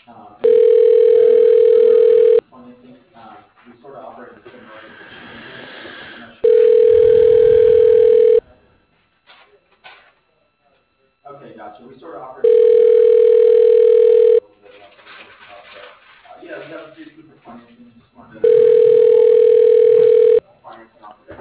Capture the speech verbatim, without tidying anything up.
Um, and uh, financing, uh, we sort of operate in a similar position here. I'm not sure. Okay, gotcha. We sort of operate. Uh, yeah, we have a few proof of financing. Just wanted to financing opportunity.